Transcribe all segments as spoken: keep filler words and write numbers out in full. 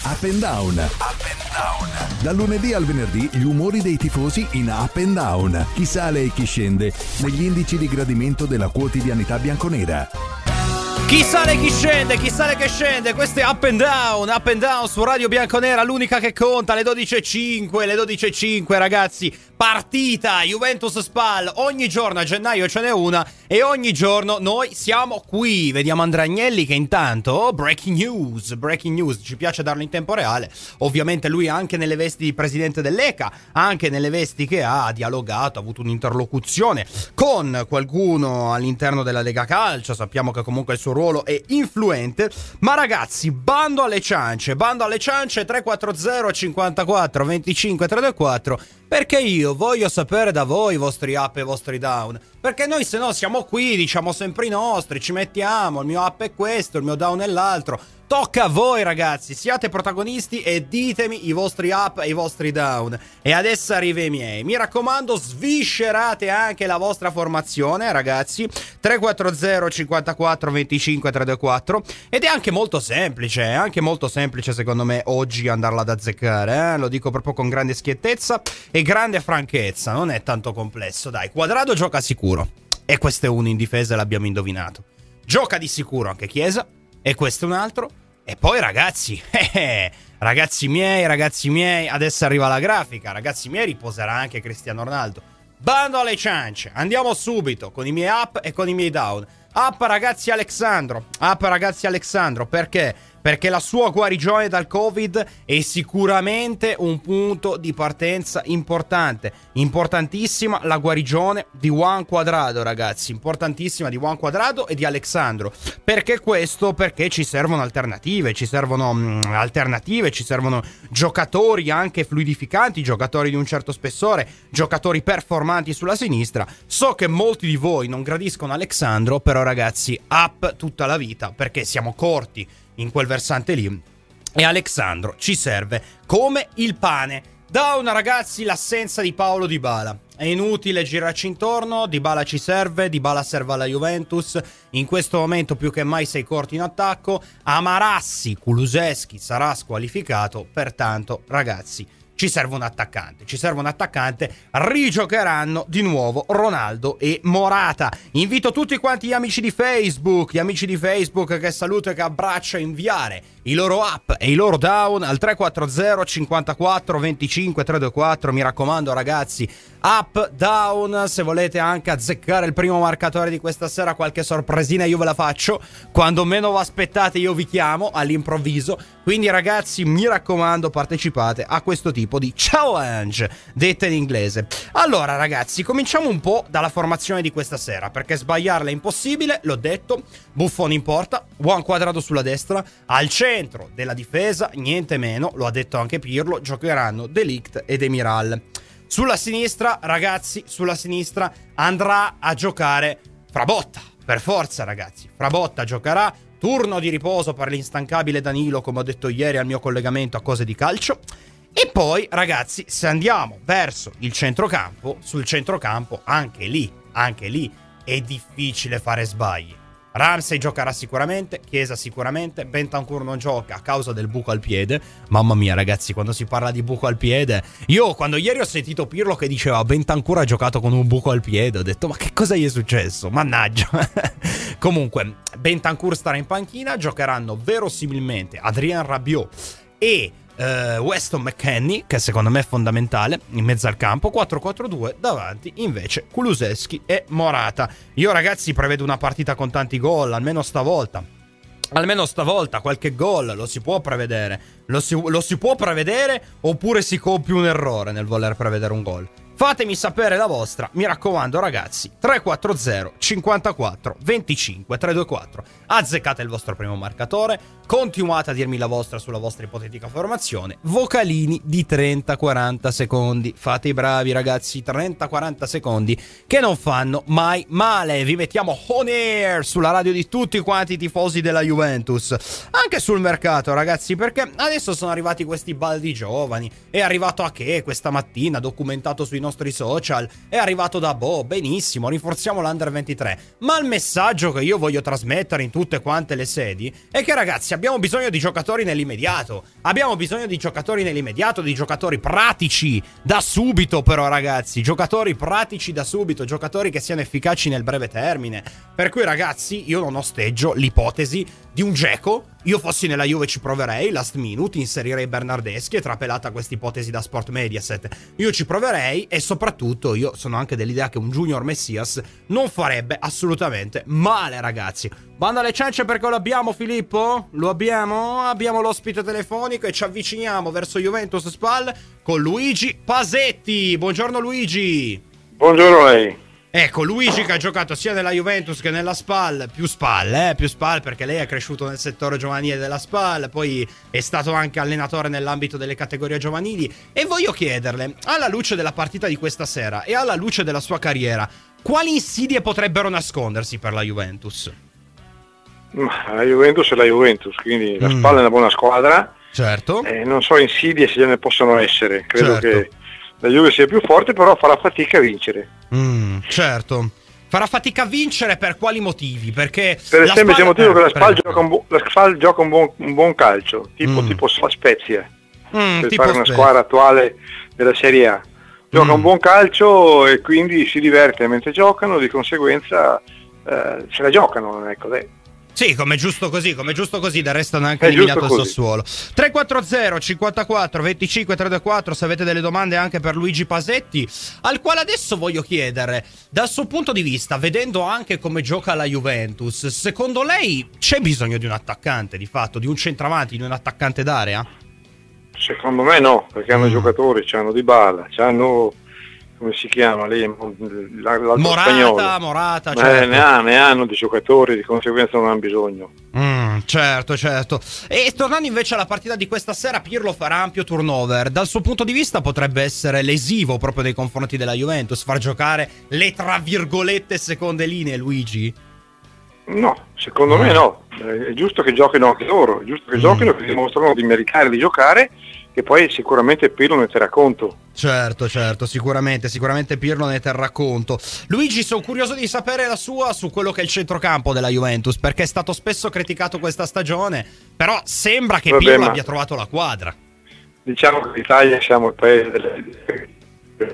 Up and Down. Up and Down. Dal lunedì al venerdì gli umori dei tifosi in Up and Down. Chi sale e chi scende negli indici di gradimento della quotidianità bianconera. Chi sale chi scende, chi sale che scende, questo è Up and Down, Up and Down su Radio Bianconera, l'unica che conta, le dodici e cinque, le dodici e cinque ragazzi, partita Juventus-Spal, ogni giorno a gennaio ce n'è una e ogni giorno noi siamo qui, vediamo Andrea Agnelli che intanto, oh, breaking news, breaking news, ci piace darlo in tempo reale, ovviamente lui anche nelle vesti di presidente dell'E C A, anche nelle vesti che ha, ha dialogato, ha avuto un'interlocuzione con qualcuno all'interno della Lega Calcio, sappiamo che comunque il suo ruolo è influente, ma ragazzi, bando alle ciance, bando alle ciance, tre quattro zero cinquantaquattro venticinque trecentoquarantaquattro, perché io voglio sapere da voi i vostri up e i vostri down, perché noi se no siamo qui, diciamo sempre i nostri, ci mettiamo, il mio up è questo, il mio down è l'altro. Tocca a voi ragazzi, siate protagonisti e ditemi i vostri up e i vostri down. E adesso arriva i miei. Mi raccomando, sviscerate anche la vostra formazione ragazzi. tre quattro zero cinquantaquattro venticinque trecentoquarantaquattro. Ed è anche molto semplice, è anche molto semplice secondo me oggi andarla ad azzeccare, eh? Lo dico proprio con grande schiettezza e grande franchezza, non è tanto complesso. Dai, Quadrado gioca sicuro e questo è uno in difesa e l'abbiamo indovinato. Gioca di sicuro anche Chiesa e questo è un altro. E poi ragazzi, eh, eh, ragazzi miei, ragazzi miei, adesso arriva la grafica, ragazzi miei, riposerà anche Cristiano Ronaldo. Bando alle ciance, andiamo subito con i miei up e con i miei down. Up ragazzi Alexandro, up ragazzi Alexandro, perché? Perché la sua guarigione dal Covid è sicuramente un punto di partenza importante. Importantissima la guarigione di Juan Cuadrado, ragazzi. Importantissima di Juan Cuadrado e di Alexandro. Perché questo? Perché ci servono alternative, ci servono mh, alternative, ci servono giocatori anche fluidificanti, giocatori di un certo spessore, giocatori performanti sulla sinistra. So che molti di voi non gradiscono Alexandro, però ragazzi, up tutta la vita, perché siamo corti in quel versante lì e Alexandro ci serve come il pane. Down ragazzi, l'assenza di Paolo Dybala. È inutile girarci intorno, Dybala ci serve, Dybala serve alla Juventus, in questo momento più che mai sei corti in attacco, Amarassi, Kulusevski sarà squalificato, pertanto ragazzi ci serve un attaccante, ci serve un attaccante, rigiocheranno di nuovo Ronaldo e Morata. Invito tutti quanti gli amici di Facebook, gli amici di Facebook che saluto e che abbraccio a inviare i loro up e i loro down al tre quattro zero cinquantaquattro venticinque trecentoquarantaquattro. Mi raccomando ragazzi, up, down, se volete anche azzeccare il primo marcatore di questa sera, qualche sorpresina io ve la faccio, quando meno vi aspettate io vi chiamo all'improvviso, quindi ragazzi mi raccomando partecipate a questo tipo di challenge, detta in inglese. Allora ragazzi, cominciamo un po' dalla formazione di questa sera, perché sbagliarla è impossibile, l'ho detto, Buffon in porta, Juan Cuadrado sulla destra, al centro della difesa, niente meno, lo ha detto anche Pirlo, giocheranno De Ligt e Demiral. Sulla sinistra, ragazzi, sulla sinistra andrà a giocare Frabotta, per forza ragazzi, Frabotta giocherà, turno di riposo per l'instancabile Danilo, come ho detto ieri al mio collegamento a cose di calcio. E poi ragazzi, se andiamo verso il centrocampo, sul centrocampo anche lì, anche lì è difficile fare sbagli. Ramsey giocherà sicuramente, Chiesa sicuramente, Bentancur non gioca a causa del buco al piede. Mamma mia ragazzi, quando si parla di buco al piede, io quando ieri ho sentito Pirlo che diceva Bentancur ha giocato con un buco al piede, ho detto ma che cosa gli è successo? Mannaggia. Comunque Bentancur starà in panchina, giocheranno verosimilmente Adrien Rabiot e Uh, Weston McKennie, che secondo me è fondamentale in mezzo al campo. Quattro quattro due, davanti invece Kulusevski e Morata. Io ragazzi prevedo una partita con tanti gol, almeno stavolta almeno stavolta qualche gol lo si può prevedere, lo si, lo si può prevedere, oppure si compie un errore nel voler prevedere un gol. Fatemi sapere la vostra, mi raccomando ragazzi, tre quattro zero cinquantaquattro venticinque trecentoquarantaquattro. Azzeccate il vostro primo marcatore, continuate a dirmi la vostra sulla vostra ipotetica formazione, vocalini di trenta quaranta secondi, fate i bravi ragazzi, trenta quaranta secondi che non fanno mai male. Vi mettiamo on air sulla radio di tutti quanti i tifosi della Juventus, anche sul mercato ragazzi, perché adesso sono arrivati questi baldi giovani, è arrivato Ake questa mattina, documentato sui nostri nostri social, è arrivato da Bo, benissimo, rinforziamo l'Under ventitré, ma il messaggio che io voglio trasmettere in tutte quante le sedi è che ragazzi abbiamo bisogno di giocatori nell'immediato, abbiamo bisogno di giocatori nell'immediato, di giocatori pratici da subito però ragazzi, giocatori pratici da subito, giocatori che siano efficaci nel breve termine, per cui ragazzi io non osteggio l'ipotesi di un Dzeko. Io fossi nella Juve ci proverei, last minute inserirei Bernardeschi e trapelata questa ipotesi da Sport Mediaset. Io ci proverei e soprattutto io sono anche dell'idea che un Junior Messias non farebbe assolutamente male ragazzi. Banda alle ciance perché lo abbiamo Filippo? Lo abbiamo? Abbiamo l'ospite telefonico e ci avviciniamo verso Juventus Spal con Luigi Pasetti. Buongiorno Luigi. Buongiorno a lei. Ecco, Luigi che ha giocato sia nella Juventus che nella Spal, più Spal, eh, più Spal perché lei è cresciuto nel settore giovanile della Spal, poi è stato anche allenatore nell'ambito delle categorie giovanili e voglio chiederle, alla luce della partita di questa sera e alla luce della sua carriera, quali insidie potrebbero nascondersi per la Juventus? La Juventus è la Juventus, quindi la Spal mm. è una buona squadra. Certo. Eh, non so insidie se ne possono essere, credo certo. che la Juve sia più forte, però farà fatica a vincere. Mm, certo. Farà fatica a vincere per quali motivi? Perché per il semplice motivo eh, che la Spal gioca, un, bu- la Spal gioca un, buon, un buon calcio, tipo, mm. tipo Spezia, mm, per tipo fare una Spezia. squadra attuale della Serie A. Gioca mm. un buon calcio e quindi si diverte mentre giocano, di conseguenza eh, se la giocano, ecco dai. Sì, come giusto così, come giusto così, del resto hanno anche eliminato il Sassuolo. tre quattro zero cinquantaquattro venticinque trentaquattro se avete delle domande anche per Luigi Pasetti, al quale adesso voglio chiedere, dal suo punto di vista, vedendo anche come gioca la Juventus, secondo lei c'è bisogno di un attaccante, di fatto, di un centravanti, di un attaccante d'area? Secondo me no, perché hanno mm. giocatori, c'hanno Dybala, c'hanno... come si chiama lì, l'altro Morata, spagnolo. Morata, certo. eh, ne, ha, ne hanno di giocatori, di conseguenza non hanno bisogno. Mm, certo, certo. E tornando invece alla partita di questa sera, Pirlo farà ampio turnover. Dal suo punto di vista potrebbe essere lesivo proprio nei confronti della Juventus, far giocare le tra virgolette seconde linee, Luigi? No, secondo mm. me no. È giusto che giochino anche loro, è giusto che mm. giochino, che dimostrano di meritare di giocare, che poi sicuramente Pirlo ne terrà conto. Certo, certo, sicuramente, sicuramente Pirlo ne terrà conto. Luigi, sono curioso di sapere la sua su quello che è il centrocampo della Juventus, perché è stato spesso criticato questa stagione, però sembra che Vabbè, Pirlo ma abbia trovato la quadra. Diciamo che l'Italia siamo il paese delle...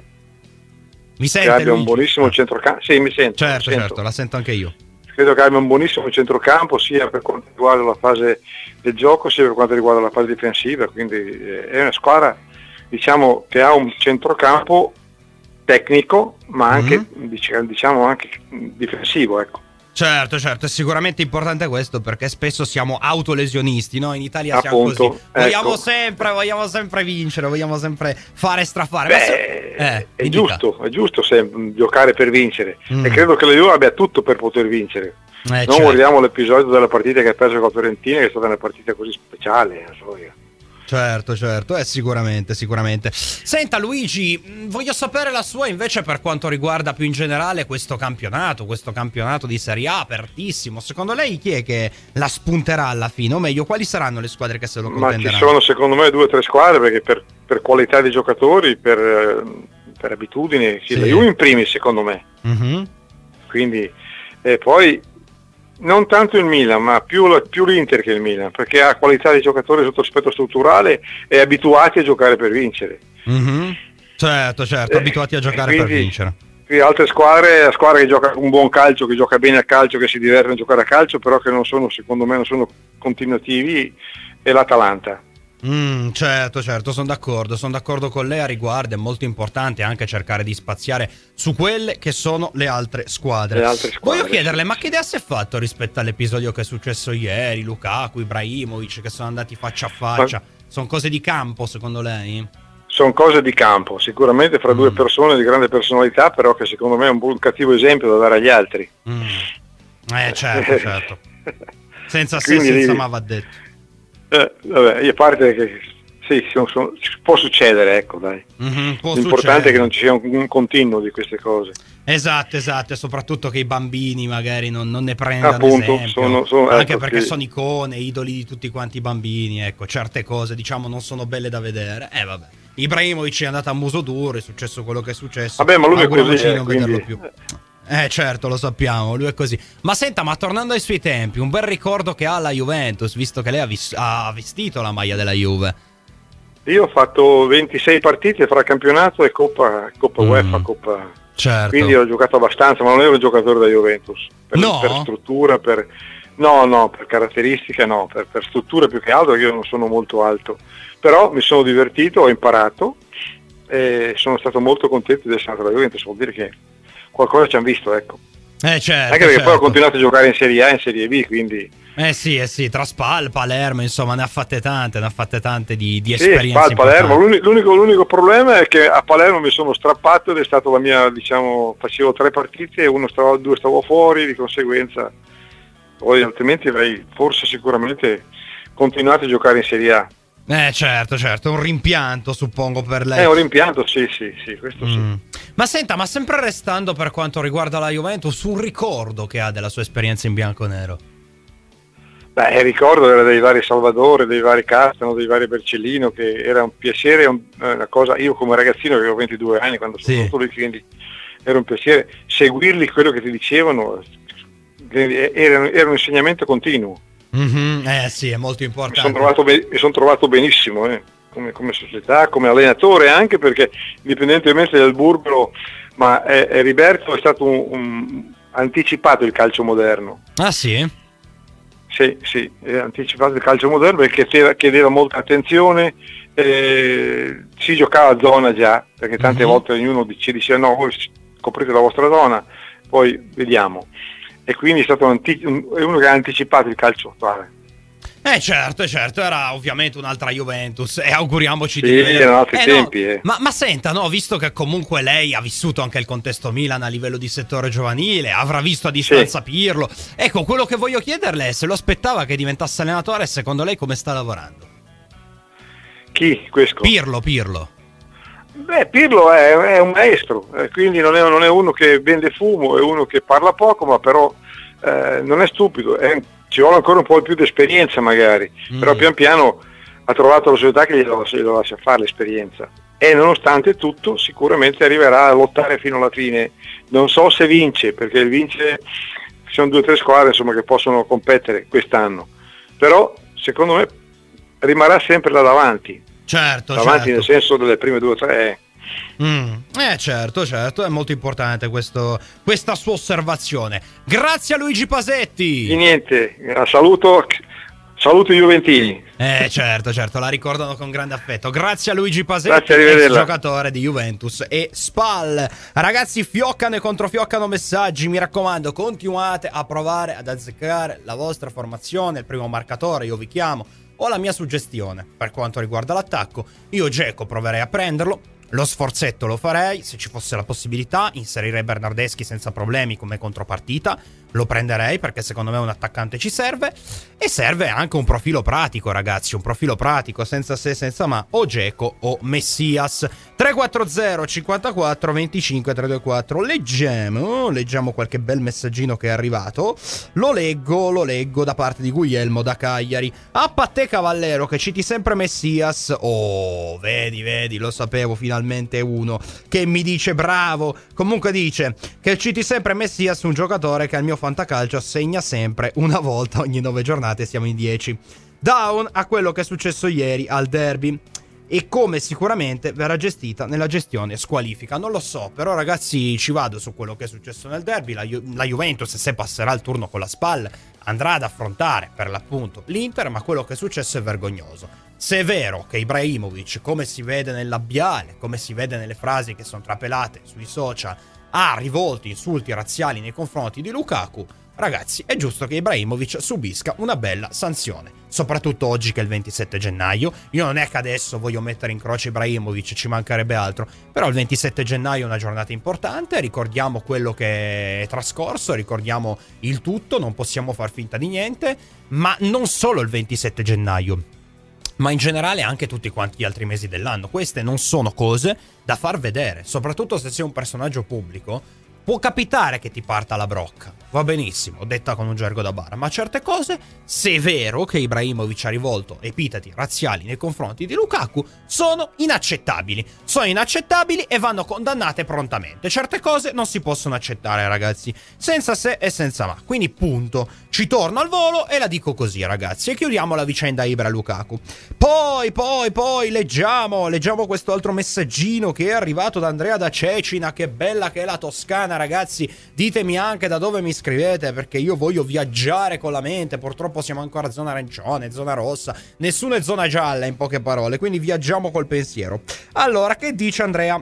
Mi sente, che abbia Luigi? un buonissimo centrocampo. Sì, mi sento. Certo, mi certo, sento. la sento anche io. Credo che abbia un buonissimo centrocampo sia per quanto riguarda la fase del gioco sia per quanto riguarda la fase difensiva, quindi è una squadra, diciamo, che ha un centrocampo tecnico ma anche mm-hmm. diciamo anche difensivo, ecco. Certo, certo, è sicuramente importante questo perché spesso siamo autolesionisti, no? In Italia Appunto, siamo così. Vogliamo ecco. sempre, vogliamo sempre vincere, vogliamo sempre fare strafare. Beh, se... eh, è giusto, è giusto sempre giocare per vincere mm. e credo che la Juve abbia tutto per poter vincere. Eh, non certo. guardiamo l'episodio della partita che ha perso con la Fiorentina, che è stata una partita così speciale, non so io. Certo, certo, eh, sicuramente, sicuramente. Senta Luigi, voglio sapere la sua invece per quanto riguarda più in generale questo campionato, questo campionato di Serie A apertissimo. Secondo lei chi è che la spunterà alla fine? O meglio, quali saranno le squadre che se lo contenderanno? Ma ci sono secondo me due o tre squadre, perché per, per qualità di giocatori, per, per abitudini, sì, sì. La Juve in primis secondo me. Mm-hmm. Quindi, e poi... non tanto il Milan, ma più, più l'Inter che il Milan, perché ha qualità di giocatori sotto aspetto strutturale e abituati a giocare per vincere. Mm-hmm. Certo, certo, eh, abituati a giocare quindi, per vincere. Qui altre squadre, la squadra che gioca un buon calcio, che gioca bene a calcio, che si diverte a giocare a calcio, però che non sono, secondo me, non sono continuativi, è l'Atalanta. Mm, certo, certo, sono d'accordo, sono d'accordo con lei a riguardo, è molto importante anche cercare di spaziare su quelle che sono le altre squadre. Le altre squadre. Voglio chiederle, ma che idea si è fatto rispetto all'episodio che è successo ieri, Lukaku, Ibrahimovic che sono andati faccia a faccia? Ma... sono cose di campo secondo lei? Sono cose di campo, sicuramente fra mm. due persone di grande personalità, però che secondo me è un buon cattivo esempio da dare agli altri. Mm. Eh certo, certo. Senza se, senza ma va detto. Eh, vabbè, io a parte che Sì, sono, sono, può succedere, ecco, dai. Mm-hmm, L'importante succedere. è che non ci sia un, un continuo di queste cose. Esatto, esatto, e soprattutto che i bambini magari non, non ne prendano Appunto, esempio, sono, sono, anche ecco, perché sì. sono icone, idoli di tutti quanti i bambini, ecco, certe cose diciamo non sono belle da vedere. Eh vabbè, Ibrahimovic è andato a muso duro, è successo quello che è successo. Vabbè, ma lui è così, auguriamoci di non quindi... vederlo più. Eh certo, lo sappiamo, lui è così. Ma senta, ma tornando ai suoi tempi, un bel ricordo che ha la Juventus, visto che lei ha, vis- ha vestito la maglia della Juve. Io ho fatto ventisei partite fra campionato e Coppa, Coppa Mm. UEFA, Coppa... Certo. Quindi ho giocato abbastanza, ma non ero un giocatore da Juventus. Per, No? per struttura, per... No, no, per caratteristiche no, per, per struttura più che altro, perché io non sono molto alto. Però mi sono divertito, ho imparato e sono stato molto contento di essere andato alla Juventus, vuol dire che qualcosa ci hanno visto, ecco. Eh certo. Anche perché certo. poi ho continuato a giocare in Serie A e in Serie B, quindi... Eh sì, eh sì, tra Spal, Palermo, insomma, ne ha fatte tante, ne ha fatte tante di, di Sì, esperienze Spal, Palermo. importanti. L'unico, l'unico problema è che a Palermo mi sono strappato ed è stato la mia, diciamo, facevo tre partite e uno stavo, due stavo fuori, di conseguenza poi altrimenti avrei forse sicuramente continuato a giocare in Serie A. Eh certo, certo, un rimpianto suppongo per lei. È un rimpianto, sì, sì, sì, questo sì. Mm. Ma senta, ma sempre restando per quanto riguarda la Juventus, un ricordo che ha della sua esperienza in bianconero? Beh, il ricordo era dei vari Salvadore, dei vari Castano, dei vari Bercellino, che era un piacere, un, una cosa, io come ragazzino avevo ventidue anni quando sono Sì. stato lì, quindi era un piacere seguirli quello che ti dicevano, era, era un insegnamento continuo. Mm-hmm. Eh sì, è molto Mi importante. sono trovato, be- mi son trovato benissimo, eh, come, come società, come allenatore anche, perché indipendentemente dal burbero, ma eh, Heriberto è stato un, un anticipato il calcio moderno. Ah sì? Sì, sì, è anticipato il calcio moderno perché chiedeva, chiedeva molta attenzione, eh, si giocava a zona già, perché tante Mm-hmm. volte ognuno ci diceva no, voi coprite la vostra zona, poi vediamo. E quindi è stato un anti- un, è uno che ha anticipato il calcio attuale. Eh certo, certo, era ovviamente un'altra Juventus e auguriamoci Sì, di vedere. erano altri Eh, tempi, no, eh. ma, ma senta, no, visto che comunque lei ha vissuto anche il contesto Milan a livello di settore giovanile, avrà visto a distanza Sì. Pirlo, ecco, quello che voglio chiederle è se lo aspettava che diventasse allenatore e secondo lei come sta lavorando? Chi? Questo? Pirlo, Pirlo. Beh, Pirlo è, è un maestro, eh, quindi non è, non è uno che vende fumo, è uno che parla poco, ma però eh, non è stupido, è, ci vuole ancora un po' più di esperienza magari, Mm. però pian piano ha trovato la società che glielo, glielo lascia fare l'esperienza e nonostante tutto sicuramente arriverà a lottare fino alla fine. Non so se vince, perché il vince ci sono due o tre squadre insomma, che possono competere quest'anno, però secondo me rimarrà sempre là davanti. Certo, davanti certo. nel senso delle prime due o tre. Mm. Eh certo, certo, è molto importante questo, questa sua osservazione. Grazie a Luigi Pasetti. E niente, saluto, saluto i Juventini. Eh certo, certo, la ricordano con grande affetto. Grazie a Luigi Pasetti, Grazie, ex arrivederla. giocatore di Juventus e Spal. Ragazzi, fioccano e controfioccano messaggi, mi raccomando, continuate a provare ad azzeccare la vostra formazione, il primo marcatore, io vi chiamo, o la mia suggestione per quanto riguarda l'attacco. Io Dzeko proverei a prenderlo. Lo sforzetto lo farei, se ci fosse la possibilità, inserirei Bernardeschi senza problemi come contropartita, lo prenderei perché secondo me un attaccante ci serve e serve anche un profilo pratico, ragazzi, un profilo pratico senza se senza ma, o Dzeko o Messias. Tre quattro zero cinquantaquattro venticinque trecentoventiquattro. Leggiamo, leggiamo qualche bel messaggino che è arrivato. Lo leggo, lo leggo da parte di Guglielmo da Cagliari. A Patte Cavallero che citi sempre Messias. Oh, vedi, vedi, lo sapevo, finalmente uno che mi dice bravo. Comunque dice che citi sempre Messias, un giocatore che al mio fantacalcio segna sempre una volta ogni nove giornate, siamo in dieci. Down a quello che è successo ieri al derby e come sicuramente verrà gestita nella gestione squalifica. Non lo so, però ragazzi ci vado su quello che è successo nel derby. La, Ju- la Juventus, se passerà il turno con la SPAL, andrà ad affrontare per l'appunto l'Inter, ma quello che è successo è vergognoso. Se è vero che Ibrahimovic, come si vede nel labiale, come si vede nelle frasi che sono trapelate sui social, ha rivolto insulti razziali nei confronti di Lukaku, ragazzi, è giusto che Ibrahimovic subisca una bella sanzione, soprattutto oggi che è il ventisette gennaio. Io non è che adesso voglio mettere in croce Ibrahimovic, ci mancherebbe altro, però il ventisette gennaio è una giornata importante, ricordiamo quello che è trascorso, ricordiamo il tutto, non possiamo far finta di niente, ma non solo il ventisette gennaio. ma in generale anche tutti quanti gli altri mesi dell'anno. Queste non sono cose da far vedere, soprattutto se sei un personaggio pubblico. Può capitare che ti parta la brocca, va benissimo, detta con un gergo da bar, ma certe cose, se è vero che Ibrahimovic ha rivolto epiteti razziali nei confronti di Lukaku, sono inaccettabili. Sono inaccettabili e vanno condannate prontamente. Certe cose non si possono accettare, ragazzi, senza se e senza ma. Quindi punto. Ci torno al volo e la dico così, ragazzi, e chiudiamo la vicenda Ibra Lukaku. Poi, poi, poi, leggiamo, leggiamo questo altro messaggino che è arrivato da Andrea da Cecina. Che bella che è la Toscana, ragazzi. Ditemi anche da dove mi scrivete, perché io voglio viaggiare con la mente. Purtroppo siamo ancora zona arancione, zona rossa, nessuno è zona gialla, in poche parole, quindi viaggiamo col pensiero. Allora, che dice Andrea?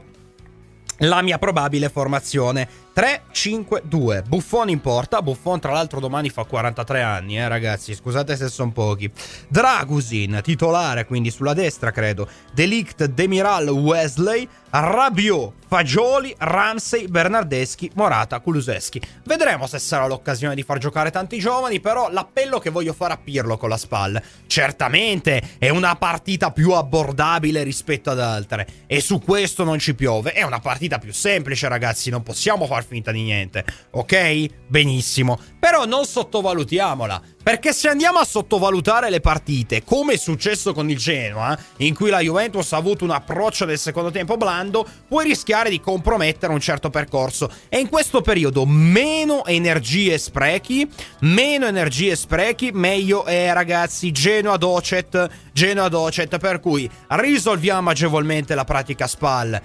La mia probabile formazione: tre cinque due. Buffon in porta. Buffon tra l'altro domani fa quarantatré anni, eh ragazzi, scusate se sono pochi. Dragusin titolare, quindi sulla destra credo. De Ligt, Demiral, Wesley, Rabiot, Fagioli, Ramsey, Bernardeschi, Morata, Kulusevski. Vedremo se sarà l'occasione di far giocare tanti giovani, però l'appello che voglio fare a Pirlo con la SPAL: certamente è una partita più abbordabile rispetto ad altre, e su questo non ci piove. È una partita più semplice, ragazzi, non possiamo far finta di niente, ok? Benissimo, però non sottovalutiamola, perché se andiamo a sottovalutare le partite, come è successo con il Genoa, in cui la Juventus ha avuto un approccio del secondo tempo blando, puoi rischiare di compromettere un certo percorso. E in questo periodo meno energie sprechi, meno energie sprechi, meglio è, ragazzi. Genoa docet, Genoa docet, per cui risolviamo agevolmente la pratica SPAL.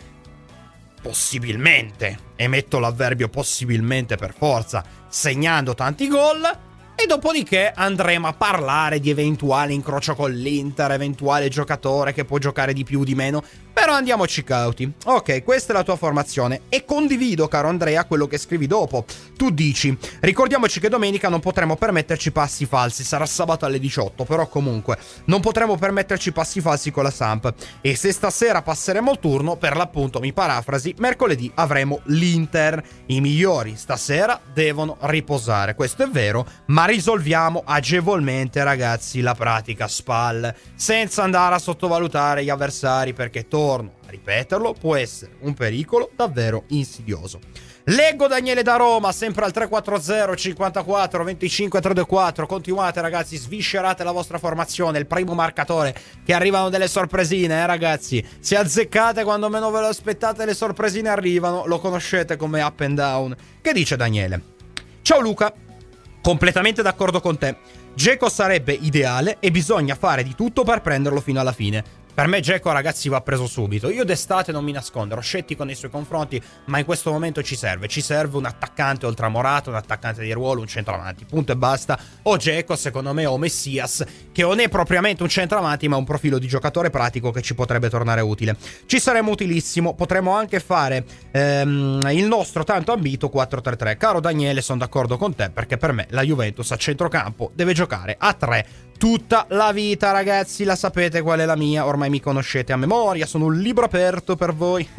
Possibilmente, e metto l'avverbio possibilmente per forza, segnando tanti gol, e dopodiché andremo a parlare di eventuale incrocio con l'Inter, eventuale giocatore che può giocare di più, di meno, però andiamoci cauti. Ok, questa è la tua formazione e condivido, caro Andrea, quello che scrivi dopo. Tu dici: ricordiamoci che domenica non potremo permetterci passi falsi, sarà sabato alle diciotto, però comunque non potremo permetterci passi falsi con la Samp, e se stasera passeremo il turno, per l'appunto, mi parafrasi, mercoledì avremo l'Inter. I migliori stasera devono riposare, questo è vero, ma risolviamo agevolmente, ragazzi, la pratica SPAL, senza andare a sottovalutare gli avversari, perché torno a ripeterlo, può essere un pericolo davvero insidioso. Leggo Daniele da Roma, sempre al tre quattro zero cinquantaquattro venticinque trecentoventiquattro. Continuate, ragazzi, sviscerate la vostra formazione, il primo marcatore, che arrivano delle sorpresine, eh ragazzi. Se azzeccate quando meno ve lo aspettate, le sorpresine arrivano, lo conoscete come up and down. Che dice Daniele? Ciao Luca, completamente d'accordo con te. Dzeko sarebbe ideale e bisogna fare di tutto per prenderlo fino alla fine. Per me Dzeko, ragazzi, va preso subito. Io d'estate non mi nascondo, ero scettico nei suoi confronti, ma in questo momento ci serve. Ci serve un attaccante oltre a Morata, un attaccante di ruolo, un centravanti, punto e basta. O Dzeko, secondo me, o Messias, che non è propriamente un centravanti, ma un profilo di giocatore pratico che ci potrebbe tornare utile. Ci saremo utilissimo, potremo anche fare ehm, il nostro tanto ambito quattro tre tre. Caro Daniele, sono d'accordo con te, perché per me la Juventus a centrocampo deve giocare a tre tutta la vita, ragazzi. La sapete qual è la mia, ormai mi conoscete a memoria, sono un libro aperto per voi.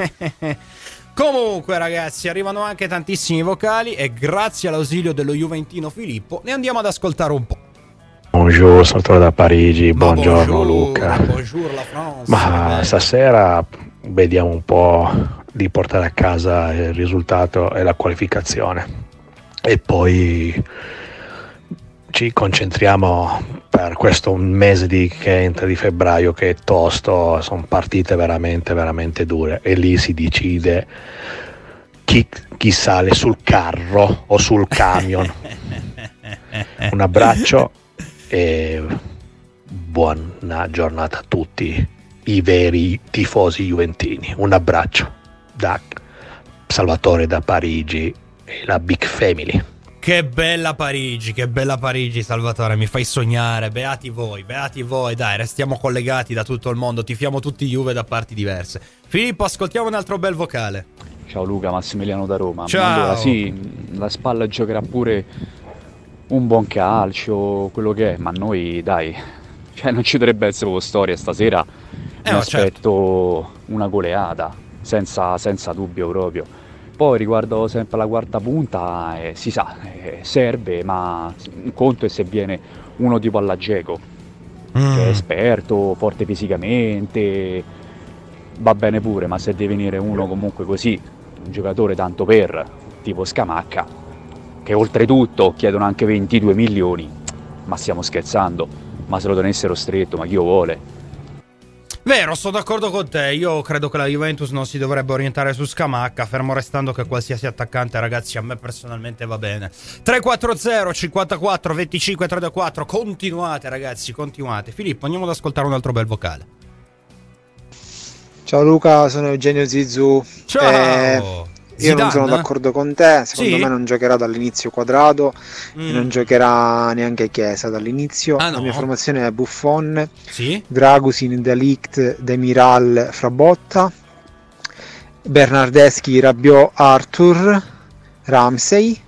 Comunque, ragazzi, arrivano anche tantissimi vocali e grazie all'ausilio dello juventino Filippo ne andiamo ad ascoltare un po'. Buongiorno, sono da Parigi. Ma buongiorno bonjour, Luca. Bonjour la France. Ma stasera vediamo un po' di portare a casa il risultato e la qualificazione, e poi ci concentriamo per questo un mese di, che entra di febbraio, che è tosto, sono partite veramente veramente dure, e lì si decide chi, chi sale sul carro o sul camion. Un abbraccio e buona giornata a tutti i veri tifosi juventini. Un abbraccio da Salvatore da Parigi e la Big Family. Che bella Parigi, che bella Parigi, Salvatore, mi fai sognare. Beati voi, beati voi, dai, restiamo collegati da tutto il mondo, tifiamo tutti Juve da parti diverse. Filippo, ascoltiamo un altro bel vocale. Ciao Luca, Massimiliano da Roma. Ciao. Allora sì, la SPAL giocherà pure un buon calcio, quello che è, ma noi dai, cioè non ci dovrebbe essere storia stasera. Eh, mi no, aspetto certo. Una goleata, senza, senza dubbio proprio. Poi riguardo sempre la quarta punta, eh, si sa, eh, serve, ma un conto è se viene uno tipo alla Dzeko. mm. che è esperto, forte fisicamente, va bene pure, ma se deve venire uno comunque così, un giocatore tanto per, tipo Scamacca, che oltretutto chiedono anche ventidue milioni, ma stiamo scherzando, ma se lo tenessero stretto, ma chi lo vuole? Vero, sono d'accordo con te. Io credo che la Juventus non si dovrebbe orientare su Scamacca, fermo restando che qualsiasi attaccante, ragazzi, a me personalmente va bene. tre quattro zero cinquantaquattro venticinque trentaquattro. Continuate, ragazzi, continuate. Filippo, andiamo ad ascoltare un altro bel vocale. Ciao Luca, sono Eugenio Zizou. Ciao. Eh, io Zidane? non sono d'accordo con te, secondo Sì? me non giocherà dall'inizio Quadrado Mm. e non giocherà neanche Chiesa dall'inizio. Ah, no? La mia formazione è Buffon, Sì? Dragusin, De Ligt, Demiral, Frabotta, Bernardeschi, Rabiot, Arthur, Ramsey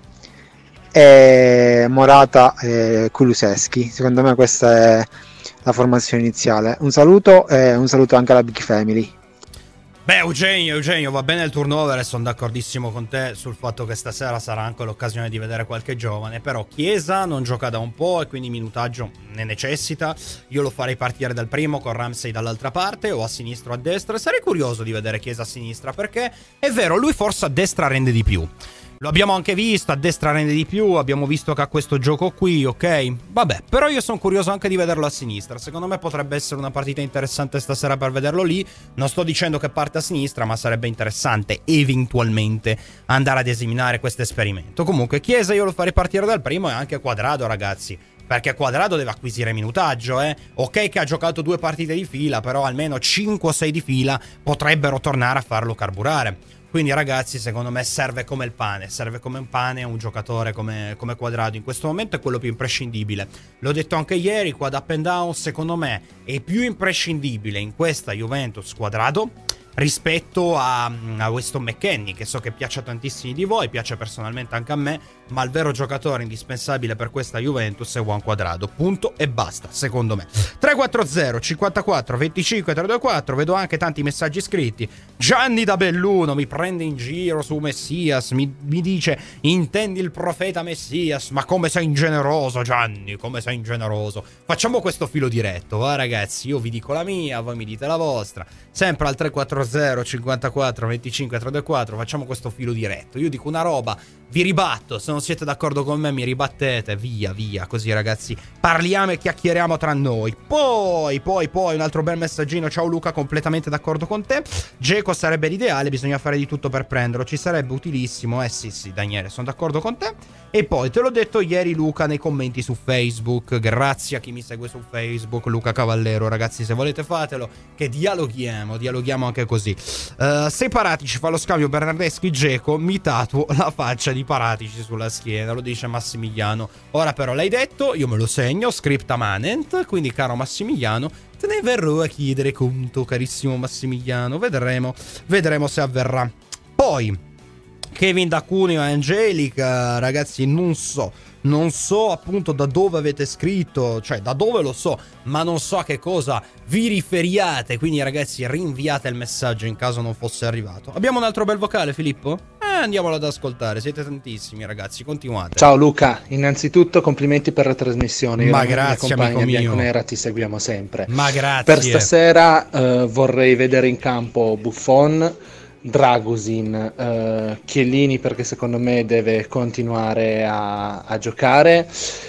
e Morata e Kulusevski. Secondo me questa è la formazione iniziale. Un saluto e un saluto anche alla Big Family. Beh, Eugenio, Eugenio, va bene il turnover e sono d'accordissimo con te sul fatto che stasera sarà anche l'occasione di vedere qualche giovane, però Chiesa non gioca da un po' e quindi minutaggio ne necessita. Io lo farei partire dal primo con Ramsey dall'altra parte o a sinistra o a destra. Sarei curioso di vedere Chiesa a sinistra perché è vero, lui forse a destra rende di più. Lo abbiamo anche visto, a destra rende di più, abbiamo visto che ha questo gioco qui, ok? Vabbè, però io sono curioso anche di vederlo a sinistra. Secondo me potrebbe essere una partita interessante stasera per vederlo lì. Non sto dicendo che parte a sinistra, ma sarebbe interessante eventualmente andare ad esaminare questo esperimento. Comunque Chiesa io lo farei partire dal primo e anche Quadrado, ragazzi. Perché Quadrado deve acquisire minutaggio, eh. Ok che ha giocato due partite di fila, però almeno cinque o sei di fila potrebbero tornare a farlo carburare. Quindi ragazzi, secondo me serve come il pane, serve come un pane un giocatore come, come Quadrado. In questo momento è quello più imprescindibile. L'ho detto anche ieri, qua da up and down, secondo me è più imprescindibile in questa Juventus Quadrado rispetto a, a Weston McKennie, che so che piace a tantissimi di voi, piace personalmente anche a me, ma il vero giocatore indispensabile per questa Juventus è Juan Quadrado, punto e basta, secondo me. Tre quattro zero cinquantaquattro venticinque trentaquattro, vedo anche tanti messaggi scritti. Gianni da Belluno mi prende in giro su Messias, mi, mi dice intendi il profeta Messias, ma come sei ingeneroso Gianni, come sei ingeneroso. Facciamo questo filo diretto, va ragazzi, io vi dico la mia, voi mi dite la vostra, sempre al tre quattro zero cinquantaquattro venticinque trentaquattro, facciamo questo filo diretto. Io dico una roba, vi ribatto, se non siete d'accordo con me mi ribattete, via via, così ragazzi parliamo e chiacchieriamo tra noi. Poi poi poi un altro bel messaggino. Ciao Luca, completamente d'accordo con te, Dzeko sarebbe l'ideale, bisogna fare di tutto per prenderlo, ci sarebbe utilissimo. Eh sì sì Daniele, sono d'accordo con te. E poi te l'ho detto ieri Luca nei commenti su Facebook, grazie a chi mi segue su Facebook, Luca Cavallero, ragazzi se volete fatelo, che dialoghiamo, dialoghiamo anche così. Uh, se Paratici fa lo scambio Bernardeschi-Dzeko, mi tatuo la faccia di Paratici sulla schiena, lo dice Massimiliano. Ora però l'hai detto, io me lo segno, scripta manent, quindi caro Massimiliano, te ne verrò a chiedere conto, carissimo Massimiliano, vedremo, vedremo se avverrà. Poi Kevin da Cuneo e Angelica, ragazzi non so, non so appunto da dove avete scritto, cioè da dove lo so, ma non so a che cosa vi riferiate, quindi ragazzi rinviate il messaggio in caso non fosse arrivato. Abbiamo un altro bel vocale, Filippo? Eh, andiamolo ad ascoltare, siete tantissimi ragazzi, continuate. Ciao Luca, innanzitutto complimenti per la trasmissione. Io ma e grazie amico mio. Bianconera ti seguiamo sempre. Ma grazie. Per stasera eh, vorrei vedere in campo Buffon, Dragusin, uh, Chiellini, perché secondo me deve continuare a, a giocare,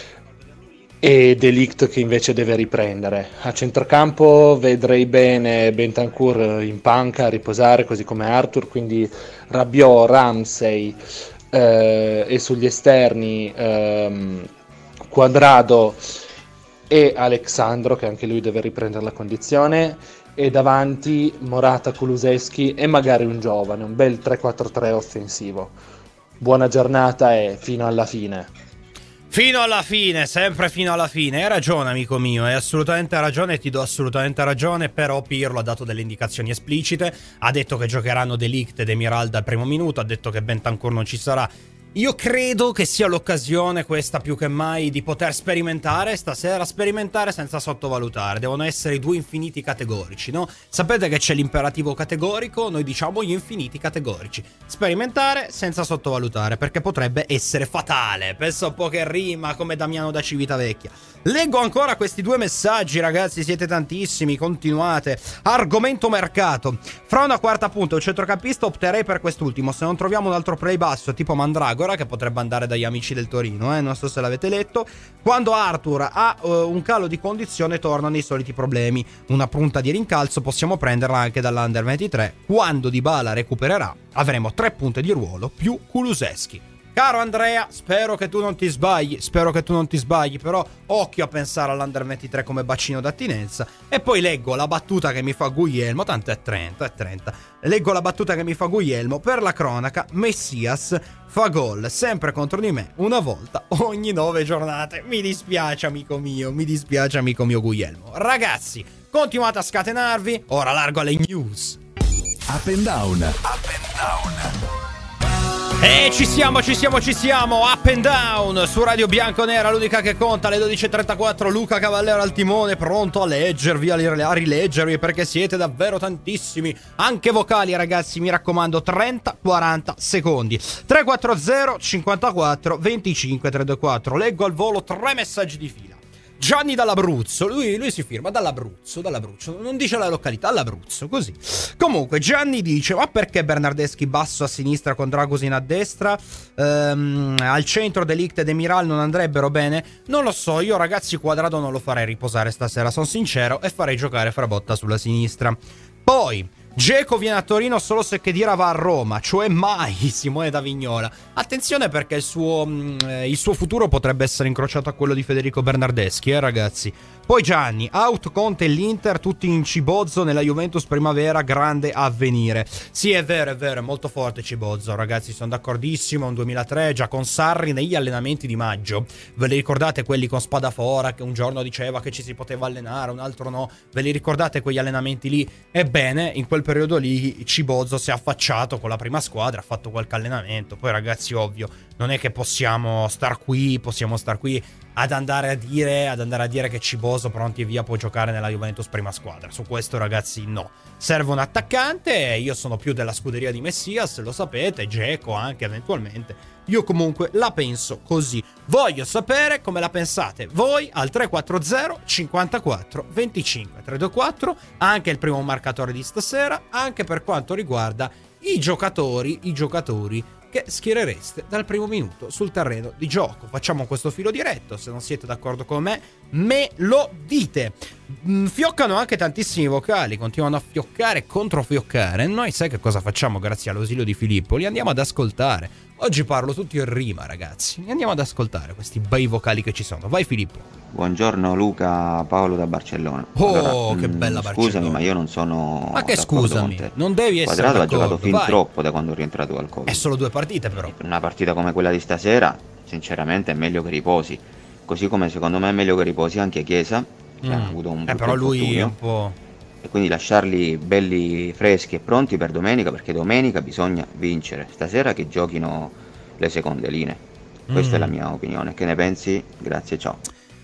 e De Ligt che invece deve riprendere. A centrocampo vedrei bene Bentancur in panca a riposare, così come Arthur, quindi Rabiot, Ramsey, uh, e sugli esterni um, Quadrado e Alexandro, che anche lui deve riprendere la condizione, e davanti Morata, Kulusevski e magari un giovane, un bel tre quattro tre offensivo. Buona giornata e fino alla fine. Fino alla fine, sempre fino alla fine. Hai ragione amico mio, hai assolutamente ragione, ti do assolutamente ragione, però Pirlo ha dato delle indicazioni esplicite, ha detto che giocheranno De Ligt e Demiral dal primo minuto, ha detto che Bentancur non ci sarà. Io credo che sia l'occasione questa più che mai di poter sperimentare stasera, sperimentare senza sottovalutare. Devono essere i due infiniti categorici, no? Sapete che c'è l'imperativo categorico, noi diciamo gli infiniti categorici. Sperimentare senza sottovalutare, perché potrebbe essere fatale. Pensa un po' che rima come Damiano da Civitavecchia. Leggo ancora questi due messaggi, ragazzi, siete tantissimi, continuate. Argomento mercato. Fra una quarta punta e un centrocampista opterei per quest'ultimo, se non troviamo un altro play basso tipo Mandrago, che potrebbe andare dagli amici del Torino, eh? Non so se l'avete letto. Quando Arthur ha uh, un calo di condizione tornano i soliti problemi. Una punta di rincalzo possiamo prenderla anche dall'Under ventitré. Quando Dybala recupererà avremo tre punte di ruolo più Kulusevski. Caro Andrea, spero che tu non ti sbagli, spero che tu non ti sbagli, però occhio a pensare all'Under ventitré come bacino d'attinenza. E poi leggo la battuta che mi fa Guglielmo, tanto è trenta, è trenta. Leggo la battuta che mi fa Guglielmo, per la cronaca, Messias fa gol sempre contro di me una volta ogni nove giornate. Mi dispiace amico mio, mi dispiace amico mio Guglielmo. Ragazzi, continuate a scatenarvi, ora largo alle news. Up and down, up and down. E ci siamo, ci siamo, ci siamo. Up and down su Radio Bianconera, l'unica che conta, alle dodici e trentaquattro. Luca Cavallero al timone, pronto a leggervi, a rileggervi, perché siete davvero tantissimi. Anche vocali, ragazzi, mi raccomando, trenta quaranta secondi. tre quattro zero cinquantaquattro venticinque trentaquattro. Leggo al volo tre messaggi di fila. Gianni dall'Abruzzo, lui, lui si firma dall'Abruzzo, dall'Abruzzo, non dice la località, dall'Abruzzo, così. Comunque Gianni dice, ma perché Bernardeschi basso a sinistra con Dragusin a destra, ehm, al centro De Ligt e Demiral non andrebbero bene? Non lo so, io ragazzi Quadrado non lo farei riposare stasera, sono sincero, e farei giocare Frabotta sulla sinistra. Poi Dzeko viene a Torino solo se Khedira va a Roma, cioè mai Simone da Vignola. Attenzione perché il suo, eh, il suo futuro potrebbe essere incrociato a quello di Federico Bernardeschi, eh ragazzi. Poi Gianni, out Conte e l'Inter, tutti in Cibozzo nella Juventus primavera, grande avvenire. Sì, è vero, è vero, è molto forte Cibozzo, ragazzi, sono d'accordissimo, un duemilatré, già con Sarri negli allenamenti di maggio. Ve li ricordate quelli con Spadafora che un giorno diceva che ci si poteva allenare, un altro no? Ve li ricordate quegli allenamenti lì? Ebbene, in quel periodo lì Cibozzo si è affacciato con la prima squadra, ha fatto qualche allenamento. Poi ragazzi, ovvio, non è che possiamo star qui, possiamo star qui ad andare a dire ad andare a dire che Ciboso pronti e via può giocare nella Juventus prima squadra. Su questo ragazzi no, serve un attaccante. Io sono più della scuderia di Messias, lo sapete, Dzeko anche eventualmente. Io comunque la penso così. Voglio sapere come la pensate voi al tre quattro zero cinquantaquattro venticinque trecentoquattro, anche il primo marcatore di stasera, anche per quanto riguarda i giocatori i giocatori che schierereste dal primo minuto sul terreno di gioco. Facciamo questo filo diretto, se non siete d'accordo con me, me lo dite. Fioccano anche tantissimi vocali, continuano a fioccare e controfioccare. Noi sai che cosa facciamo grazie all'ausilio di Filippo? Li andiamo ad ascoltare. Oggi parlo tutto in rima, ragazzi. Li andiamo ad ascoltare questi bei vocali che ci sono. Vai Filippo. Buongiorno Luca, Paolo da Barcellona. Oh, allora, che bella mh, Barcellona. Scusami, ma io non sono Ma che scusami, non devi essere Quadrado d'accordo. ha giocato fin Vai. troppo da quando è rientrato dal Covid. È solo due partite però. Per una partita come quella di stasera, sinceramente è meglio che riposi. Così come secondo me è meglio che riposi anche Chiesa, che Mm. ha avuto un Eh brutto però lui è infortunio. un po'... E quindi lasciarli belli freschi e pronti per domenica, perché domenica bisogna vincere. Stasera che giochino le seconde linee. Questa Mm. è la mia opinione. Che ne pensi? Grazie, ciao.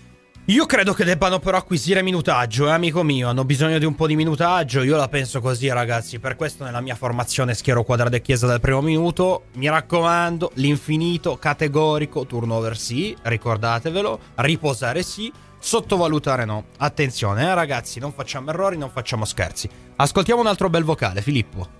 Io credo che debbano però acquisire minutaggio, eh, amico mio. Hanno bisogno di un po' di minutaggio. Io la penso così, ragazzi. Per questo nella mia formazione schiero Quadrado e Chiesa dal primo minuto. Mi raccomando, l'infinito categorico, turnover sì, ricordatevelo, riposare sì, sottovalutare no. Attenzione, eh, ragazzi, non facciamo errori, non facciamo scherzi. Ascoltiamo un altro bel vocale, Filippo.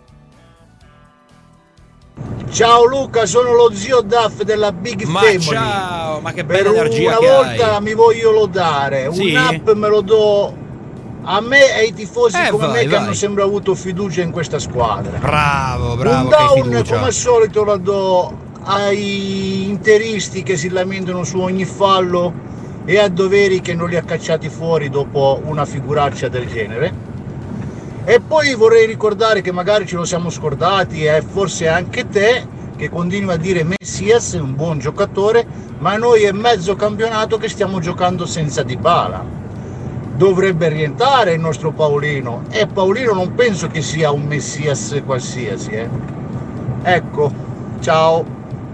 Ciao Luca, sono lo zio Duff della Big Ma Family. ciao, ma che Per bella energia una che volta hai. mi voglio lodare. Sì? Un up me lo do a me e ai tifosi Eh, come vai, me che vai. hanno sempre avuto fiducia in questa squadra. Bravo, bravo, Un che down fiducia. come al solito lo do ai interisti che si lamentano su ogni fallo e a Doveri che non li ha cacciati fuori dopo una figuraccia del genere. E poi vorrei ricordare che magari ce lo siamo scordati e forse anche te che continui a dire Messias è un buon giocatore, ma noi è mezzo campionato che stiamo giocando senza Dybala. Dovrebbe rientrare il nostro Paolino e Paolino non penso che sia un Messias qualsiasi, eh. Ecco, ciao.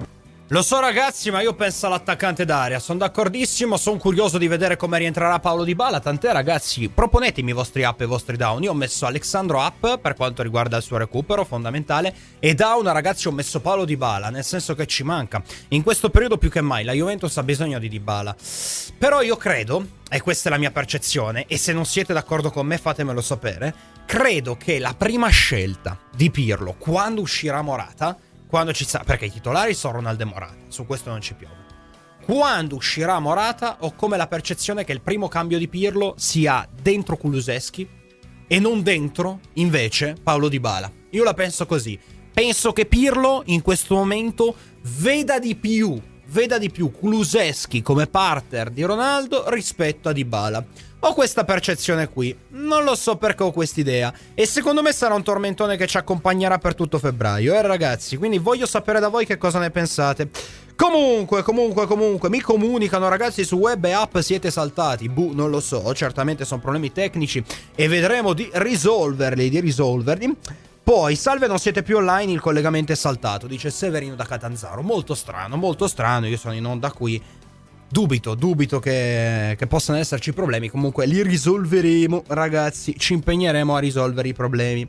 Lo so ragazzi, ma io penso all'attaccante d'area. Sono d'accordissimo, sono curioso di vedere come rientrerà Paolo Dybala. Tant'è ragazzi, proponetemi i vostri up e i vostri down. Io ho messo Alexandro up per quanto riguarda il suo recupero fondamentale, e down ragazzi ho messo Paolo Dybala, nel senso che ci manca. In questo periodo più che mai la Juventus ha bisogno di Dybala. Però io credo, e questa è la mia percezione, e se non siete d'accordo con me fatemelo sapere, credo che la prima scelta di Pirlo quando uscirà Morata, quando ci sa, perché i titolari sono Ronaldo e Morata, su questo non ci piove. Quando uscirà Morata ho come la percezione che il primo cambio di Pirlo sia dentro Kulusevski e non dentro invece Paolo Dybala. Io la penso così. Penso che Pirlo in questo momento veda di più, veda di più Kulusevski come partner di Ronaldo rispetto a Dybala. Ho questa percezione qui, non lo so perché ho quest'idea, e secondo me sarà un tormentone che ci accompagnerà per tutto febbraio, eh ragazzi, quindi voglio sapere da voi che cosa ne pensate. Comunque, comunque, comunque, mi comunicano ragazzi su web e app siete saltati, buh, non lo so, certamente sono problemi tecnici e vedremo di risolverli, di risolverli. Poi, salve, non siete più online, il collegamento è saltato, dice Severino da Catanzaro, molto strano, molto strano, io sono in onda qui. Dubito, dubito che, che possano esserci problemi. Comunque li risolveremo ragazzi, ci impegneremo a risolvere i problemi.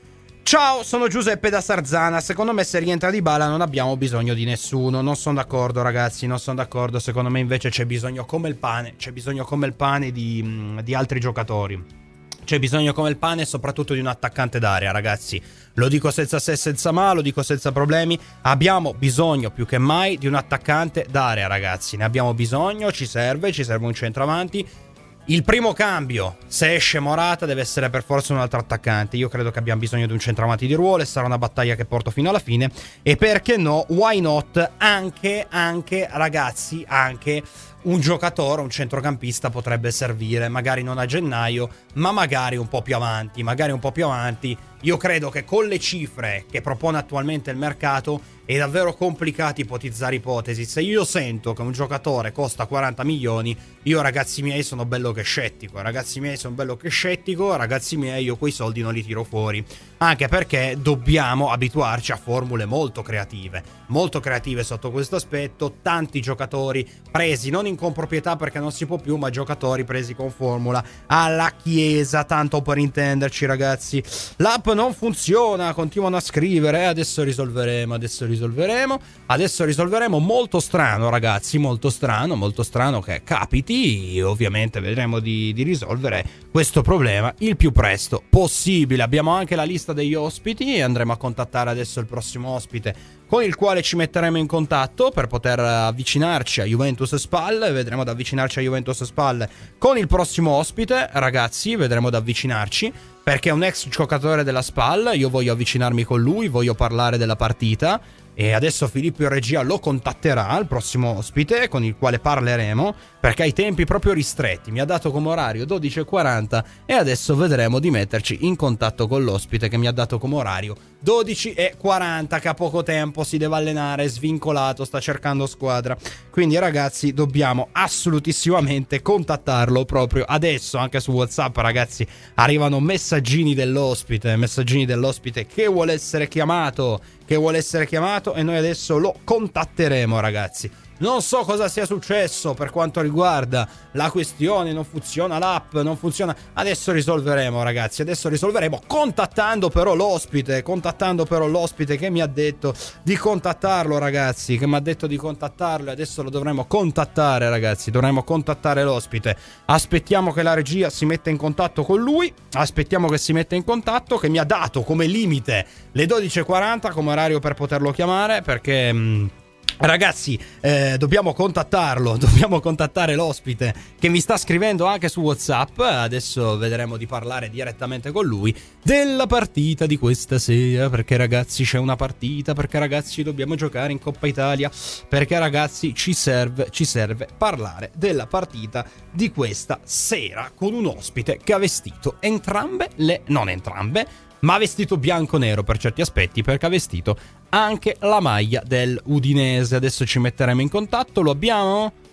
Ciao, sono Giuseppe da Sarzana. Secondo me se rientra Dybala non abbiamo bisogno di nessuno. Non sono d'accordo ragazzi, non sono d'accordo. Secondo me invece c'è bisogno come il pane, c'è bisogno come il pane di, di altri giocatori. C'è bisogno come il pane soprattutto di un attaccante d'area ragazzi. Lo dico senza se e senza ma, lo dico senza problemi. Abbiamo bisogno più che mai di un attaccante d'area ragazzi. Ne abbiamo bisogno, ci serve, ci serve un centravanti. Il primo cambio, se esce Morata, deve essere per forza un altro attaccante. Io credo che abbiamo bisogno di un centravanti di ruolo e sarà una battaglia che porto fino alla fine. E perché no, why not, anche, anche ragazzi, anche un giocatore, un centrocampista potrebbe servire, magari non a gennaio, ma magari un po' più avanti, magari un po' più avanti. Io credo che con le cifre che propone attualmente il mercato è davvero complicato ipotizzare ipotesi. Se io sento che un giocatore costa quaranta milioni, io ragazzi miei sono bello che scettico, ragazzi miei sono bello che scettico, ragazzi miei io quei soldi non li tiro fuori, anche perché dobbiamo abituarci a formule molto creative, molto creative sotto questo aspetto, tanti giocatori presi non in comproprietà perché non si può più, ma giocatori presi con formula alla chiesa, tanto per intenderci ragazzi. L'app non funziona, continuano a scrivere, adesso risolveremo, adesso risolveremo, adesso risolveremo, molto strano ragazzi, molto strano, molto strano che capiti, ovviamente vedremo di, di risolvere questo problema il più presto possibile. Abbiamo anche la lista degli ospiti e andremo a contattare adesso il prossimo ospite con il quale ci metteremo in contatto per poter avvicinarci a Juventus Spal. Vedremo ad avvicinarci a Juventus Spal con il prossimo ospite, ragazzi, vedremo ad avvicinarci perché è un ex giocatore della Spal, io voglio avvicinarmi con lui, voglio parlare della partita e adesso Filippo in regia lo contatterà, il prossimo ospite con il quale parleremo, perché ha i tempi proprio ristretti, mi ha dato come orario dodici e quaranta e adesso vedremo di metterci in contatto con l'ospite che mi ha dato come orario dodici e quaranta, che ha poco tempo, si deve allenare, è svincolato, sta cercando squadra, quindi ragazzi dobbiamo assolutissimamente contattarlo proprio adesso. Anche su WhatsApp ragazzi arrivano messaggini dell'ospite, messaggini dell'ospite che vuole essere chiamato, che vuole essere chiamato e noi adesso lo contatteremo ragazzi. Non so cosa sia successo per quanto riguarda la questione, non funziona l'app, non funziona. Adesso risolveremo ragazzi, adesso risolveremo contattando però l'ospite, contattando però l'ospite che mi ha detto di contattarlo ragazzi, che mi ha detto di contattarlo e adesso lo dovremo contattare ragazzi, dovremo contattare l'ospite. Aspettiamo che la regia si metta in contatto con lui, aspettiamo che si metta in contatto, che mi ha dato come limite le dodici e quaranta come orario per poterlo chiamare, perché... Mh, ragazzi, eh, dobbiamo contattarlo, dobbiamo contattare l'ospite che mi sta scrivendo anche su WhatsApp. Adesso vedremo di parlare direttamente con lui della partita di questa sera, perché ragazzi c'è una partita, perché ragazzi dobbiamo giocare in Coppa Italia, perché ragazzi ci serve, ci serve parlare della partita di questa sera con un ospite che ha vestito entrambe le, non entrambe, ma ha vestito bianco-nero per certi aspetti, perché ha vestito anche la maglia del Udinese. Adesso ci metteremo in contatto, lo abbiamo?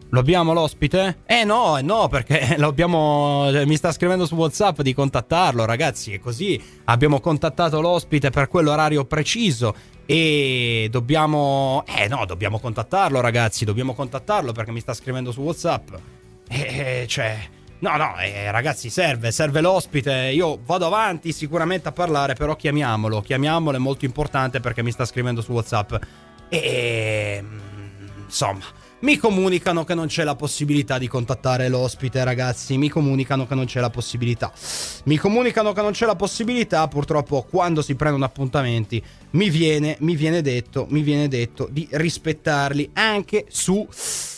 Lo abbiamo l'ospite? Eh no, no, perché lo abbiamo, mi sta scrivendo su WhatsApp di contattarlo, ragazzi, è così. Abbiamo contattato l'ospite per quell'orario preciso e dobbiamo, eh no, dobbiamo contattarlo, ragazzi, dobbiamo contattarlo perché mi sta scrivendo su WhatsApp. Eh, cioè, no, no, eh, ragazzi, serve, serve l'ospite. Io vado avanti sicuramente a parlare, però chiamiamolo, chiamiamolo, è molto importante perché mi sta scrivendo su WhatsApp. E insomma, mi comunicano che non c'è la possibilità di contattare l'ospite, ragazzi. Mi comunicano che non c'è la possibilità. Mi comunicano che non c'è la possibilità. Purtroppo, quando si prendono appuntamenti, mi viene, mi viene detto, mi viene detto di rispettarli anche su,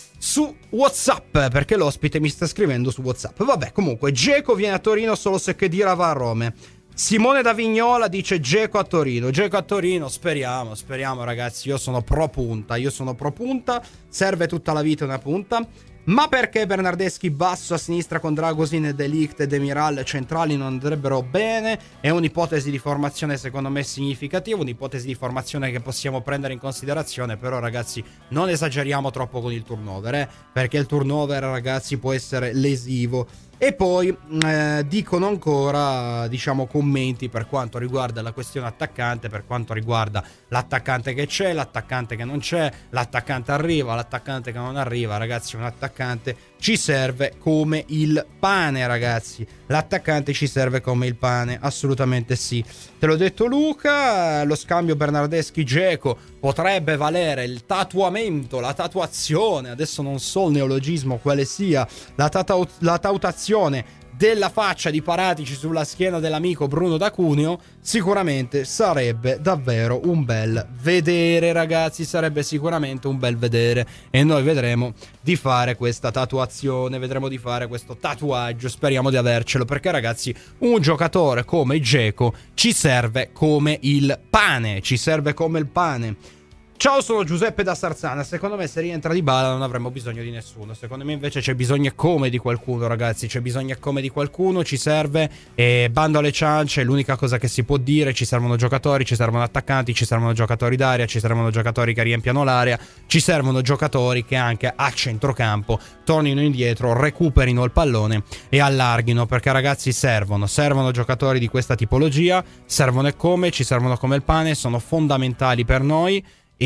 su WhatsApp, perché l'ospite mi sta scrivendo su WhatsApp. Vabbè, comunque, Geco viene a Torino solo se Khedira va a Roma. Simone da Vignola dice Geco a Torino. Geco a Torino, speriamo, speriamo, ragazzi. Io sono pro punta, io sono pro punta. Serve tutta la vita una punta. Ma perché Bernardeschi basso a sinistra con Dragosin e De Ligt e Demiral centrali non andrebbero bene? È un'ipotesi di formazione secondo me significativa, un'ipotesi di formazione che possiamo prendere in considerazione, però ragazzi non esageriamo troppo con il turnover, eh? Perché il turnover, ragazzi, può essere lesivo. E poi eh, dicono ancora, diciamo, commenti per quanto riguarda la questione attaccante, per quanto riguarda l'attaccante che c'è, l'attaccante che non c'è, l'attaccante arriva, l'attaccante che non arriva. Ragazzi, un attaccante ci serve come il pane, ragazzi. L'attaccante ci serve come il pane, assolutamente sì. Te l'ho detto, Luca, lo scambio Bernardeschi-Geco potrebbe valere il tatuamento, la tatuazione, adesso non so il neologismo quale sia, la, tata- la tautazione della faccia di Paratici sulla schiena dell'amico Bruno da Cuneo. Sicuramente sarebbe davvero un bel vedere, ragazzi, sarebbe sicuramente un bel vedere, e noi vedremo di fare questa tatuazione, vedremo di fare questo tatuaggio, speriamo di avercelo, perché ragazzi un giocatore come Geco ci serve come il pane, ci serve come il pane. Ciao, sono Giuseppe da Sarzana. Secondo me se rientra Dybala non avremo bisogno di nessuno. Secondo me invece c'è bisogno come di qualcuno, ragazzi. C'è bisogno come di qualcuno, ci serve. E bando alle ciance, è l'unica cosa che si può dire. Ci servono giocatori, ci servono attaccanti, ci servono giocatori d'area, ci servono giocatori che riempiano l'area, ci servono giocatori che anche a centrocampo tornino indietro, recuperino il pallone e allarghino, perché ragazzi servono, servono giocatori di questa tipologia, servono e come, ci servono come il pane, sono fondamentali per noi.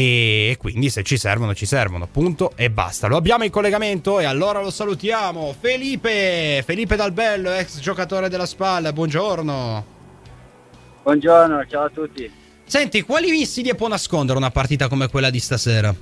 E quindi se ci servono, ci servono, punto e basta. Lo abbiamo in collegamento e allora lo salutiamo. Felipe, Felipe Dal Bello, ex giocatore della Spal, buongiorno. Buongiorno, ciao a tutti. Senti, quali insidie può nascondere una partita come quella di stasera?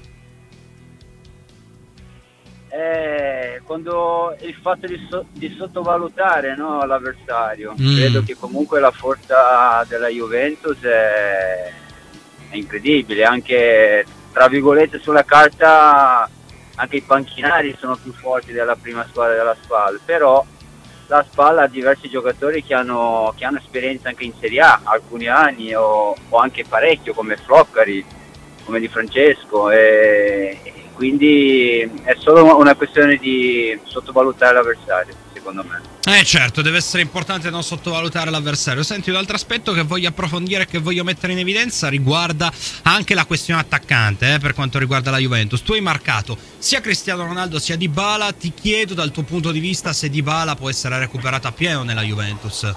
Eh, quando il fatto di, so- di sottovalutare, no, l'avversario. Mm. Credo che comunque la forza della Juventus è... è incredibile, anche tra virgolette sulla carta anche i panchinari sono più forti della prima squadra della Spal, però la Spal ha diversi giocatori che hanno, che hanno esperienza anche in Serie A, alcuni anni o, o anche parecchio, come Floccari, come Di Francesco, e, e quindi è solo una questione di sottovalutare l'avversario, secondo me. Eh certo, deve essere importante non sottovalutare l'avversario. Senti, un altro aspetto che voglio approfondire, che voglio mettere in evidenza, riguarda anche la questione attaccante, eh, per quanto riguarda la Juventus. Tu hai marcato sia Cristiano Ronaldo sia Dybala, ti chiedo dal tuo punto di vista se Dybala può essere recuperato a pieno nella Juventus.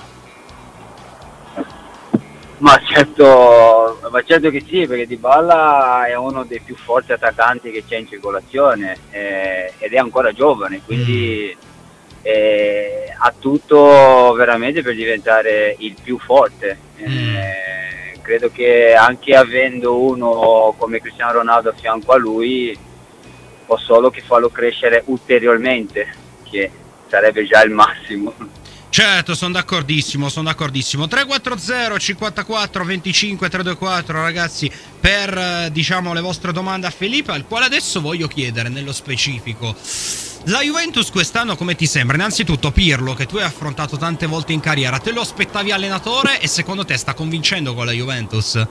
Ma certo, ma certo che sì, perché Dybala è uno dei più forti attaccanti che c'è in circolazione, eh, ed è ancora giovane, quindi mm. eh, ha tutto veramente per diventare il più forte. Mm. Eh, credo che anche avendo uno come Cristiano Ronaldo a fianco a lui, può solo che farlo crescere ulteriormente, che sarebbe già il massimo. Certo, sono d'accordissimo, sono d'accordissimo. tre quattro zero cinquantaquattro venticinque trecentoventiquattro, ragazzi, per, diciamo, le vostre domande a Felipe, al quale adesso voglio chiedere nello specifico. La Juventus quest'anno come ti sembra? Innanzitutto Pirlo, che tu hai affrontato tante volte in carriera, te lo aspettavi allenatore e secondo te sta convincendo con la Juventus?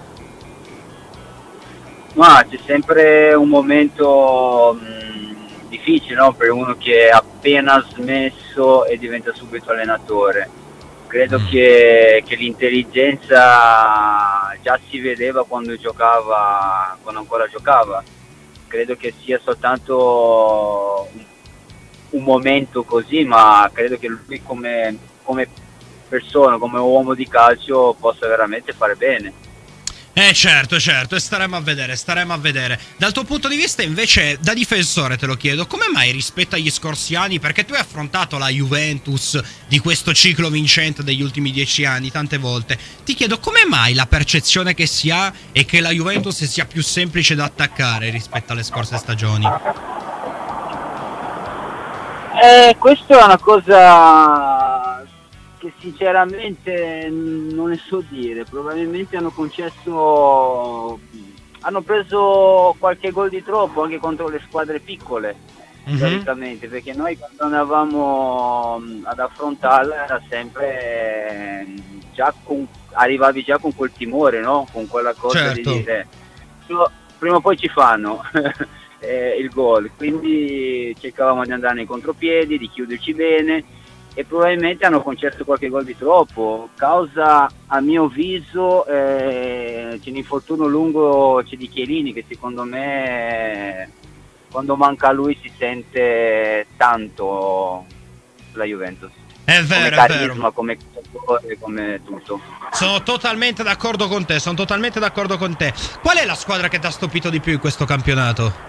Ma c'è sempre un momento mh, difficile, no? Per uno che ha appena smesso e diventa subito allenatore. Credo mm. che, che l'intelligenza già si vedeva quando giocava, quando ancora giocava. Credo che sia soltanto un momento così, ma credo che lui come, come persona, come uomo di calcio possa veramente fare bene. Eh certo, certo, e staremo a vedere, staremo a vedere. Dal tuo punto di vista invece, da difensore te lo chiedo, come mai rispetto agli scorsi anni, perché tu hai affrontato la Juventus di questo ciclo vincente degli ultimi dieci anni tante volte, ti chiedo come mai la percezione che si ha è che la Juventus sia più semplice da attaccare rispetto alle scorse stagioni? Eh, questa è una cosa che sinceramente non ne so dire. Probabilmente hanno concesso, hanno preso qualche gol di troppo anche contro le squadre piccole, mm-hmm. teoricamente, perché noi quando andavamo ad affrontarla era sempre già con, arrivavi già con quel timore, no? Con quella cosa, certo, di dire no, prima o poi ci fanno eh, il gol, quindi cercavamo di andare nei contropiedi, di chiuderci bene, e probabilmente hanno concesso qualche gol di troppo, causa a mio avviso eh, c'è un infortunio lungo, c'è di Chiellini, che secondo me quando manca lui si sente tanto la Juventus. È vero, come carisma, è vero. come calciatore, come tutto. Sono totalmente d'accordo con te, sono totalmente d'accordo con te. Qual è la squadra che ti ha stupito di più in questo campionato?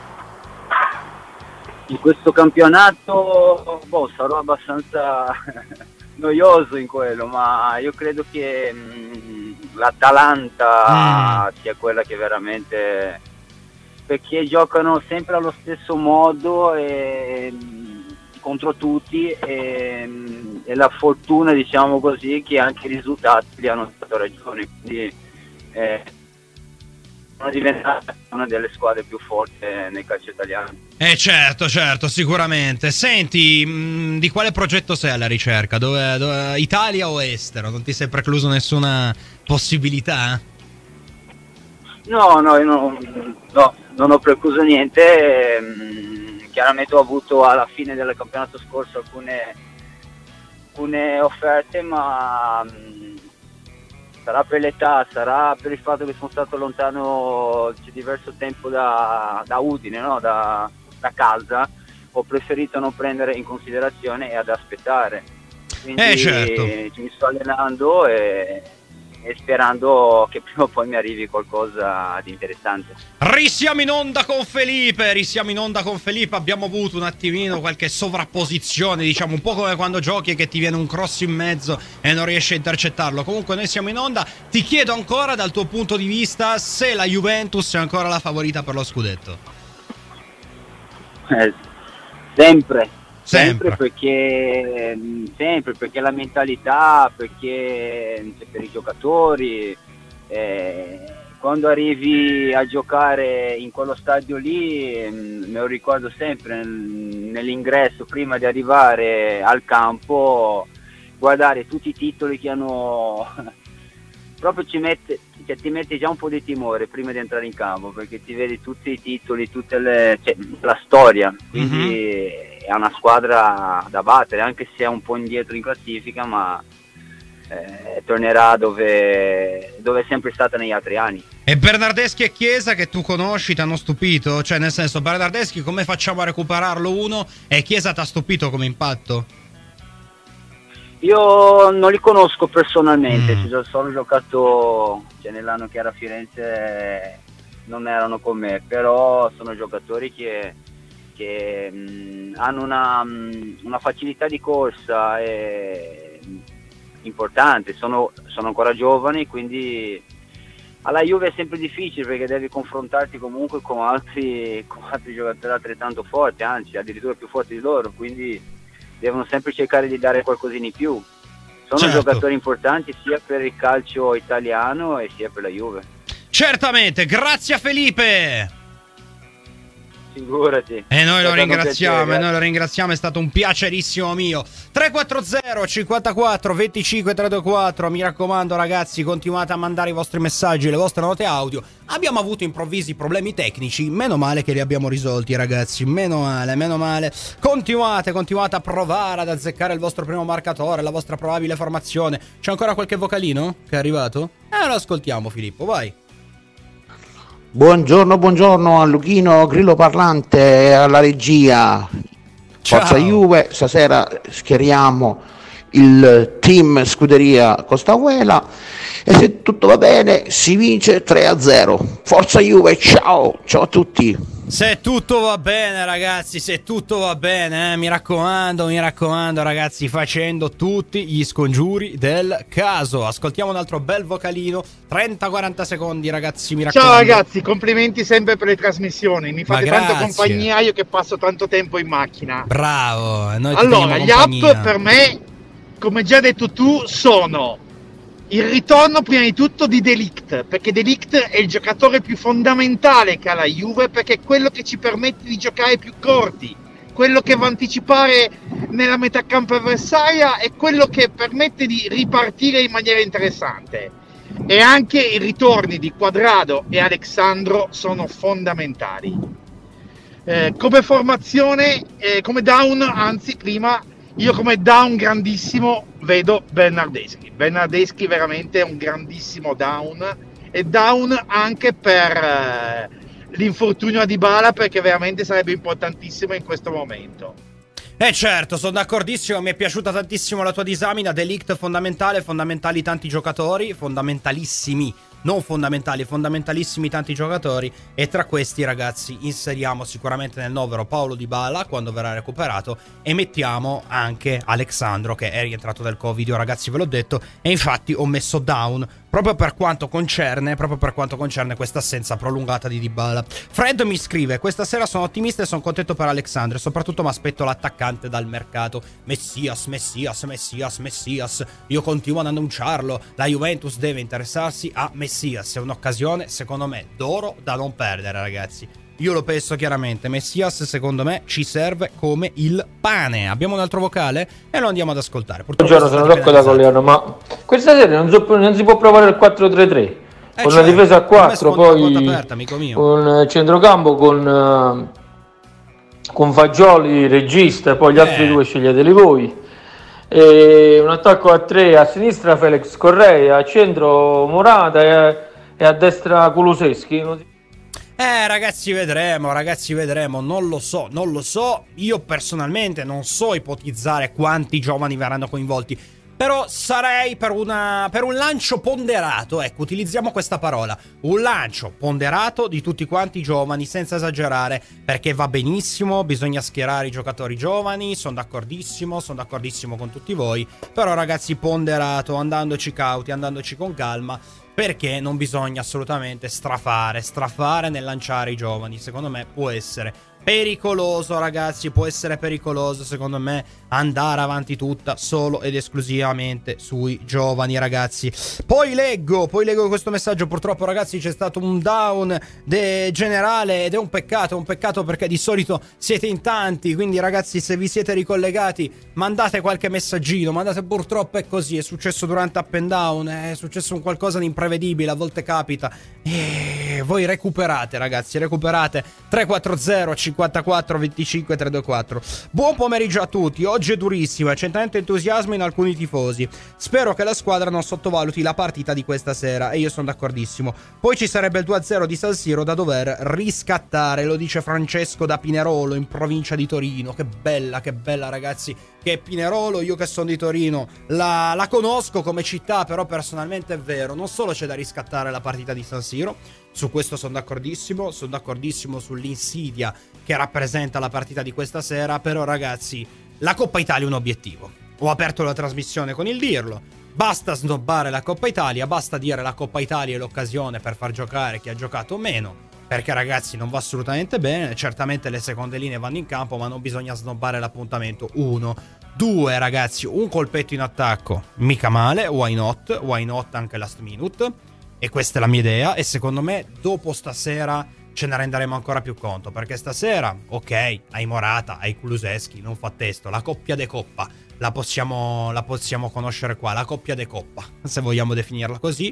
In questo campionato boh, sarò abbastanza noioso in quello, ma io credo che mh, l'Atalanta mm. sia quella che veramente, perché giocano sempre allo stesso modo e, mh, contro tutti e, mh, e la fortuna, diciamo così, che anche i risultati gli hanno dato ragione, quindi eh, sono diventata una delle squadre più forti nel calcio italiano. Eh certo, certo, sicuramente. Senti, mh, di quale progetto sei alla ricerca? Dove, dove, Italia o estero? Non ti sei precluso nessuna possibilità? No, no, io no, no, non ho precluso niente. Mh, chiaramente ho avuto alla fine del campionato scorso alcune, alcune offerte, ma mh, sarà per l'età, sarà per il fatto che sono stato lontano c'è diverso tempo da, da Udine, no? da, da casa, ho preferito non prendere in considerazione e ad aspettare. Quindi eh, certo. ci mi sto allenando e, e sperando che prima o poi mi arrivi qualcosa di interessante. Risiamo in onda con Felipe, risiamo in onda con Felipe, abbiamo avuto un attimino qualche sovrapposizione, diciamo un po' come quando giochi e che ti viene un cross in mezzo e non riesci a intercettarlo. Comunque noi siamo in onda, ti chiedo ancora dal tuo punto di vista se la Juventus è ancora la favorita per lo scudetto. Eh, sempre. Sempre. sempre perché sempre perché la mentalità, perché per i giocatori eh, quando arrivi a giocare in quello stadio lì, me lo ricordo sempre nell'ingresso, prima di arrivare al campo, guardare tutti i titoli che hanno proprio ci mette, cioè, ti mette già un po' di timore prima di entrare in campo, perché ti vedi tutti i titoli, tutte le, cioè, la storia, quindi mm-hmm. è una squadra da battere, anche se è un po' indietro in classifica, ma eh, tornerà dove, dove è sempre stata negli altri anni. E Bernardeschi e Chiesa, che tu conosci, ti hanno stupito? Cioè, nel senso, Bernardeschi come facciamo a recuperarlo uno, e Chiesa ti ha stupito come impatto? Io non li conosco personalmente, mm. ci sono giocato, cioè nell'anno che era a Firenze non erano con me, però sono giocatori che, che mh, hanno una, mh, una facilità di corsa e, mh, importante, sono, sono ancora giovani, quindi alla Juve è sempre difficile perché devi confrontarti comunque con altri, con altri giocatori altrettanto forti, anzi addirittura più forti di loro, quindi devono sempre cercare di dare qualcosina in più. Sono certo. giocatori importanti sia per il calcio italiano e sia per la Juve. Certamente, grazie a Felipe. Figurati. E noi lo ringraziamo, e noi lo ringraziamo, è stato un piacerissimo mio. tre quattro zero cinquantaquattro venticinque trecentoquarantaquattro, mi raccomando ragazzi, continuate a mandare i vostri messaggi, le vostre note audio. Abbiamo avuto improvvisi problemi tecnici, meno male che li abbiamo risolti ragazzi, meno male, meno male. Continuate, continuate a provare ad azzeccare il vostro primo marcatore, la vostra probabile formazione. C'è ancora qualche vocalino che è arrivato? Eh, lo ascoltiamo Filippo, vai. Buongiorno, buongiorno a Luchino Grillo Parlante, alla regia. Forza Juve, stasera schieriamo il team Scuderia Costaguela e se tutto va bene si vince tre a zero. Forza Juve, ciao, ciao a tutti. Se tutto va bene ragazzi, se tutto va bene, eh, mi raccomando, mi raccomando ragazzi, facendo tutti gli scongiuri del caso. Ascoltiamo un altro bel vocalino, trenta quaranta secondi ragazzi, mi raccomando. Ciao ragazzi, complimenti sempre per le trasmissioni, mi fate tanta compagnia, io che passo tanto tempo in macchina. Bravo, noi allora, gli app per me, come già detto tu, sono il ritorno prima di tutto di De Ligt, perché De Ligt è il giocatore più fondamentale che ha la Juve, perché è quello che ci permette di giocare più corti, quello che va a anticipare nella metà campo avversaria e quello che permette di ripartire in maniera interessante. E anche i ritorni di Quadrado e Alexandro sono fondamentali. Eh, come formazione, eh, come down, anzi prima, io come down grandissimo vedo Bernardeschi. Bernardeschi veramente è un grandissimo down, e down anche per eh, l'infortunio a Dybala, perché veramente sarebbe importantissimo in questo momento. Eh certo, sono d'accordissimo, mi è piaciuta tantissimo la tua disamina. De Ligt fondamentale, fondamentali tanti giocatori, fondamentalissimi, non fondamentali, fondamentalissimi tanti giocatori, e tra questi ragazzi inseriamo sicuramente nel novero Paulo Dybala quando verrà recuperato, e mettiamo anche Alexandro che è rientrato dal Covid, io ragazzi ve l'ho detto, e infatti ho messo down proprio per quanto concerne proprio per quanto concerne questa assenza prolungata di Dybala. Fred mi scrive: questa sera sono ottimista e sono contento per Alexandro, e soprattutto mi aspetto l'attaccante dal mercato. Messias, Messias, Messias, Messias, io continuo ad annunciarlo, la Juventus deve interessarsi a Messias, è un'occasione secondo me d'oro da non perdere ragazzi. Io lo penso chiaramente, Messias secondo me ci serve come il pane. Abbiamo un altro vocale e lo andiamo ad ascoltare. Buongiorno, sono Rocco da Cogliano, ma questa sera non, so, non si può provare il quattro tre tre, eh con cioè, una difesa a quattro, poi aperta, un centrocampo con, uh, con Fagioli, regista, e poi gli eh. altri due sceglieteli voi, e un attacco a tre, a sinistra Felix Correa, a centro Morata e, e a destra Kulusevski. Non si... Eh ragazzi vedremo, ragazzi vedremo, non lo so, non lo so, io personalmente non so ipotizzare quanti giovani verranno coinvolti, però sarei per, una, per un lancio ponderato, ecco, utilizziamo questa parola, un lancio ponderato di tutti quanti i giovani, senza esagerare, perché va benissimo, bisogna schierare i giocatori giovani, sono d'accordissimo, sono d'accordissimo con tutti voi, però ragazzi ponderato, andandoci cauti, andandoci con calma, perché non bisogna assolutamente strafare, strafare nel lanciare i giovani. Secondo me può essere pericoloso ragazzi, può essere pericoloso secondo me andare avanti tutta solo ed esclusivamente sui giovani ragazzi. Poi leggo, poi leggo questo messaggio, purtroppo ragazzi c'è stato un down de generale ed è un peccato, è un peccato perché di solito siete in tanti, quindi ragazzi se vi siete ricollegati mandate qualche messaggino, mandate, purtroppo è così, è successo durante Up and Down, è successo un qualcosa di imprevedibile, a volte capita, e voi recuperate ragazzi, recuperate. Tre quattro zero cinquantaquattro venticinque trecentoventiquattro. Buon pomeriggio a tutti. Oggi è durissima, c'è tanto entusiasmo in alcuni tifosi. Spero che la squadra non sottovaluti la partita di questa sera, e io sono d'accordissimo. Poi ci sarebbe il due a zero di San Siro da dover riscattare, lo dice Francesco da Pinerolo in provincia di Torino. Che bella, che bella ragazzi, che è Pinerolo. Io che sono di Torino la, la conosco come città, però personalmente è vero, non solo c'è da riscattare la partita di San Siro, su questo sono d'accordissimo, sono d'accordissimo sull'insidia che rappresenta la partita di questa sera, però ragazzi la Coppa Italia è un obiettivo. Ho aperto la trasmissione con il dirlo, basta snobbare la Coppa Italia, basta dire la Coppa Italia è l'occasione per far giocare chi ha giocato meno, perché ragazzi non va assolutamente bene, certamente le seconde linee vanno in campo, ma non bisogna snobbare l'appuntamento. Uno, due ragazzi, un colpetto in attacco, mica male, why not, why not anche last minute. E questa è la mia idea, e secondo me dopo stasera ce ne renderemo ancora più conto, perché stasera, ok, hai Morata, hai Kulusevski, non fa testo, la coppia de coppa la possiamo, la possiamo conoscere qua, la coppia de coppa, se vogliamo definirla così,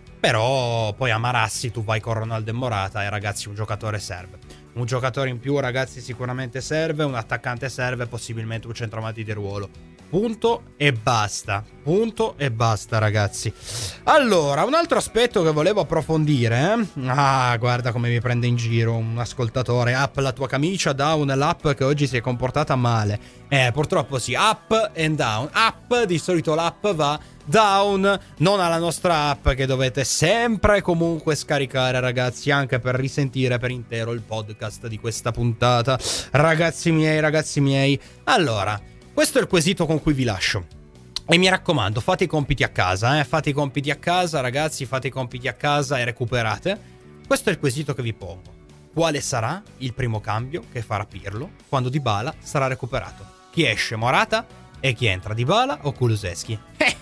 però poi a Marassi tu vai con Ronaldo e Morata, e ragazzi un giocatore serve, un giocatore in più ragazzi sicuramente serve, un attaccante serve, possibilmente un centravanti di ruolo. Punto e basta. Punto e basta, ragazzi. Allora, un altro aspetto che volevo approfondire. Eh? Ah, guarda come mi prende in giro un ascoltatore. Up la tua camicia, down l'app che oggi si è comportata male. Eh, purtroppo sì, up and down. Up, di solito l'app va, down non alla nostra app che dovete sempre comunque scaricare, ragazzi, anche per risentire per intero il podcast di questa puntata. Ragazzi miei, ragazzi miei. Allora, questo è il quesito con cui vi lascio. E mi raccomando, fate i compiti a casa, eh? Fate i compiti a casa, ragazzi, fate i compiti a casa e recuperate. Questo è il quesito che vi pongo. Quale sarà il primo cambio che farà Pirlo quando Dybala sarà recuperato? Chi esce, Morata? E chi entra, Dybala o Kulusevski?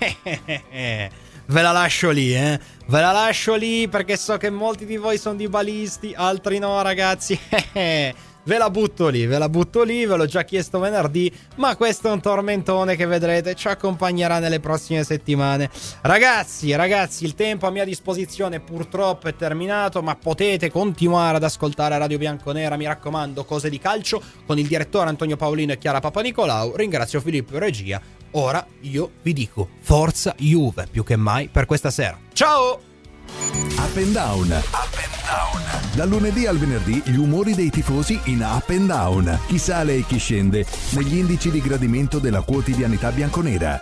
Ve la lascio lì, eh? Ve la lascio lì perché so che molti di voi sono dybalisti, altri no, ragazzi. Ve la butto lì, ve la butto lì, ve l'ho già chiesto venerdì, ma questo è un tormentone che vedrete ci accompagnerà nelle prossime settimane. Ragazzi, ragazzi, il tempo a mia disposizione purtroppo è terminato, ma potete continuare ad ascoltare Radio Bianconera, mi raccomando, cose di calcio, con il direttore Antonio Paolino e Chiara Papanicolau. Ringrazio Filippo e regia. Ora io vi dico forza Juve più che mai per questa sera. Ciao! Up and Down. Up and Down. Dal lunedì al venerdì gli umori dei tifosi in Up and Down. Chi sale e chi scende negli indici di gradimento della quotidianità bianconera.